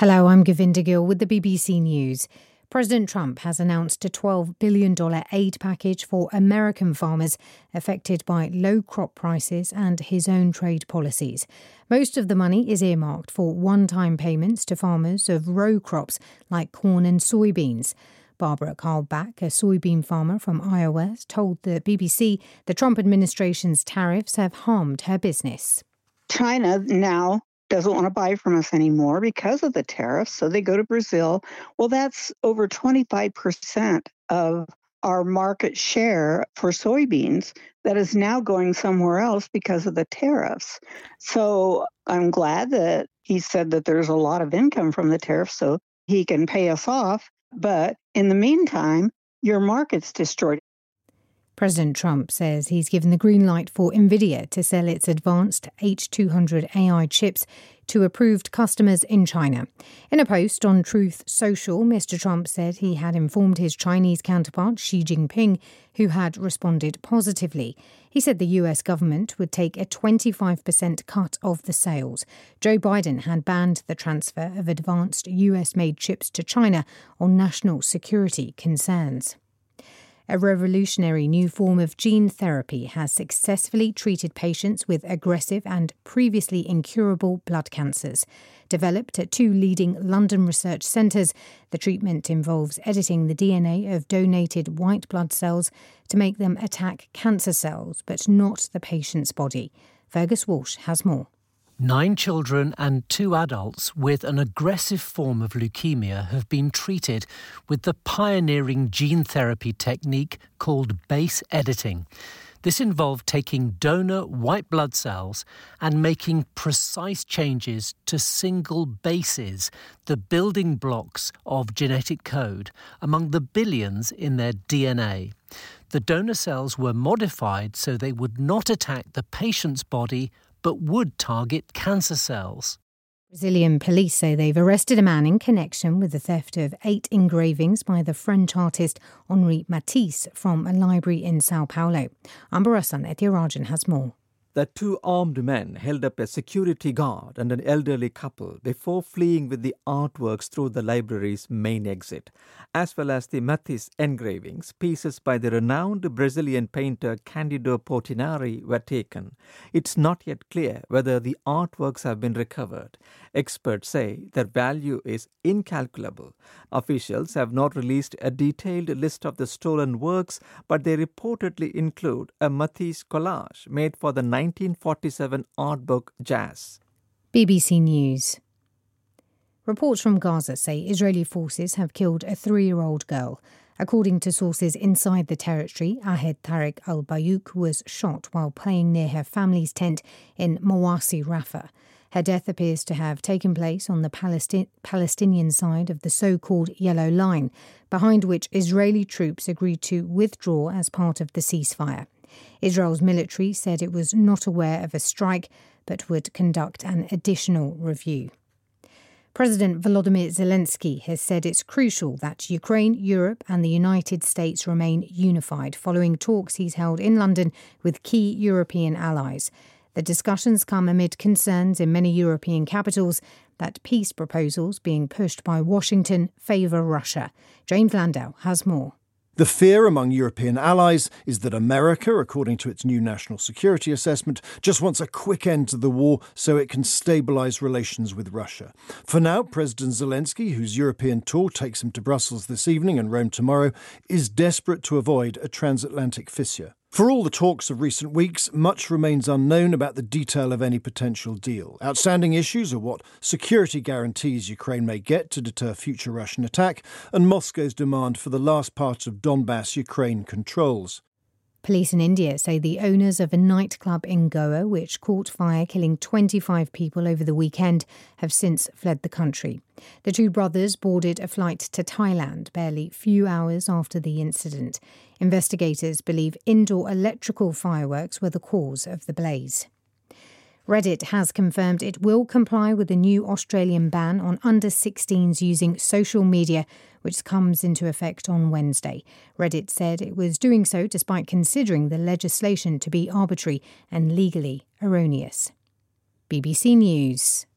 Hello, I'm Govinda Gill with the BBC News. President Trump has announced a $12 billion aid package for American farmers affected by low crop prices and his own trade policies. Most of the money is earmarked for one-time payments to farmers of row crops like corn and soybeans. Barbara Carlbach, a soybean farmer from Iowa, told the BBC the Trump administration's tariffs have harmed her business. China now doesn't want to buy from us anymore because of the tariffs, so they go to Brazil. Well, that's over 25% of our market share for soybeans that is now going somewhere else because of the tariffs. So I'm glad that he said that there's a lot of income from the tariffs so he can pay us off. But in the meantime, your market's destroyed. President Trump says he's given the green light for NVIDIA to sell its advanced H200 AI chips to approved customers in China. In a post on Truth Social, Mr. Trump said he had informed his Chinese counterpart Xi Jinping, who had responded positively. He said the US government would take a 25% cut of the sales. Joe Biden had banned the transfer of advanced US-made chips to China on national security concerns. A revolutionary new form of gene therapy has successfully treated patients with aggressive and previously incurable blood cancers. Developed at two leading London research centres, the treatment involves editing the DNA of donated white blood cells to make them attack cancer cells, but not the patient's body. Fergus Walsh has more. 9 children and 2 adults with an aggressive form of leukemia have been treated with the pioneering gene therapy technique called base editing. This involved taking donor white blood cells and making precise changes to single bases, the building blocks of genetic code, among the billions in their DNA. The donor cells were modified so they would not attack the patient's body but would target cancer cells. Brazilian police say they've arrested a man in connection with the theft of 8 engravings by the French artist Henri Matisse from a library in Sao Paulo. Ambarasan Ethirajan has more. The 2 armed men held up a security guard and an elderly couple before fleeing with the artworks through the library's main exit, as well as the Matisse engravings. Pieces by the renowned Brazilian painter Cândido Portinari were taken. It's not yet clear whether the artworks have been recovered. Experts say their value is incalculable. Officials have not released a detailed list of the stolen works, but they reportedly include a Matisse collage made for the 1947 art book Jazz. BBC News. Reports from Gaza say Israeli forces have killed a 3-year-old girl. According to sources inside the territory, Ahed Tariq al-Bayouk was shot while playing near her family's tent in Mawasi Rafah. Her death appears to have taken place on the Palestinian side of the so-called Yellow Line, behind which Israeli troops agreed to withdraw as part of the ceasefire. Israel's military said it was not aware of a strike, but would conduct an additional review. President Volodymyr Zelensky has said it's crucial that Ukraine, Europe and the United States remain unified following talks he's held in London with key European allies. The discussions come amid concerns in many European capitals that peace proposals being pushed by Washington favour Russia. James Landau has more. The fear among European allies is that America, according to its new national security assessment, just wants a quick end to the war so it can stabilise relations with Russia. For now, President Zelensky, whose European tour takes him to Brussels this evening and Rome tomorrow, is desperate to avoid a transatlantic fissure. For all the talks of recent weeks, much remains unknown about the detail of any potential deal. Outstanding issues are what security guarantees Ukraine may get to deter future Russian attack and Moscow's demand for the last parts of Donbass Ukraine controls. Police in India say the owners of a nightclub in Goa, which caught fire killing 25 people over the weekend, have since fled the country. The 2 brothers boarded a flight to Thailand barely few hours after the incident. Investigators believe indoor electrical fireworks were the cause of the blaze. Reddit has confirmed it will comply with the new Australian ban on under-16s using social media, which comes into effect on Wednesday. Reddit said it was doing so despite considering the legislation to be arbitrary and legally erroneous. BBC News.